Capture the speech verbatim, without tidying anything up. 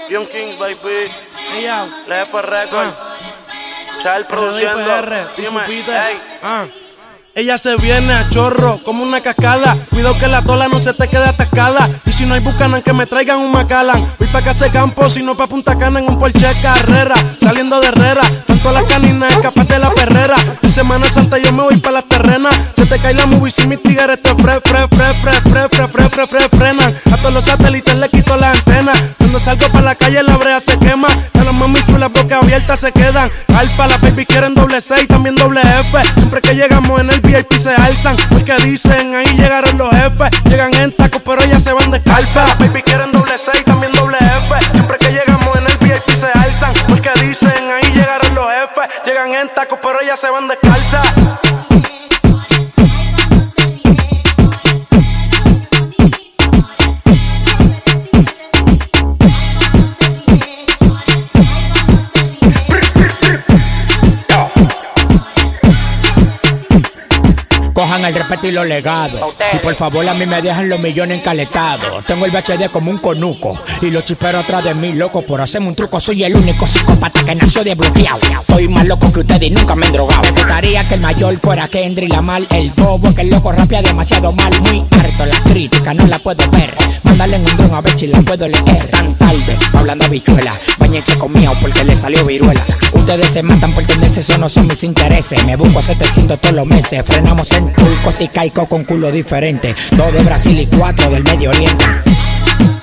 Young King, baby. Hey, yo. La F Record. Chal produciendo. Dime, hey. Ah. Ella se viene a chorro como una cascada. Cuidado que la tola no se te quede atascada. Y si no hay Buchanan, que me traigan un Macallan. Voy pa' casa campo, si no pa' Punta Cana en un Porsche Carrera. Saliendo de Herrera, tanto la canina escapas de la perrera. En Semana Santa yo me voy pa' las terrenas. Se te cae la movie si mis tigres te fre, fre, fre, fre, fre, fre, fre, fre, fre, frenan. A todos los satélites le quito la antena. Cuando salgo pa' la calle la brea se quema. A las mami chulas boca abiertas se quedan. Alfa, las baby quieren doble seis, también doble F. Siempre que llegamos en el V I P se alzan, porque dicen ahí llegaron los jefes. Llegan en tacos pero ellas se van descalzas. Las baby quieren doble seis, también doble F. Siempre que llegamos en el V I P se alzan, porque dicen ahí llegaron los jefes. Llegan en tacos pero ellas se van descalzas. Cojan el respeto y los legados. Y por favor a mí me dejan los millones encaletados. Tengo el B H D como un conuco y los chisperos atrás de mí, loco, por hacerme un truco. Soy el único psicópata que nació desbloqueado. Estoy más loco que ustedes y nunca me he drogado. Me gustaría que el mayor fuera Kendrick Lamar. El bobo que el loco rapia demasiado mal. Muy harto la crítica, no la puedo ver. Mándale en un dron a ver si la puedo leer. Tan tarde, hablando a bichuela. Báñense conmigo porque le salió viruela. Ustedes se matan por tendencia, eso no son mis intereses. Me busco setecientos todos los meses. Frenamos en Turcos y Caico con culo diferente. Dos de Brasil y cuatro del Medio Oriente.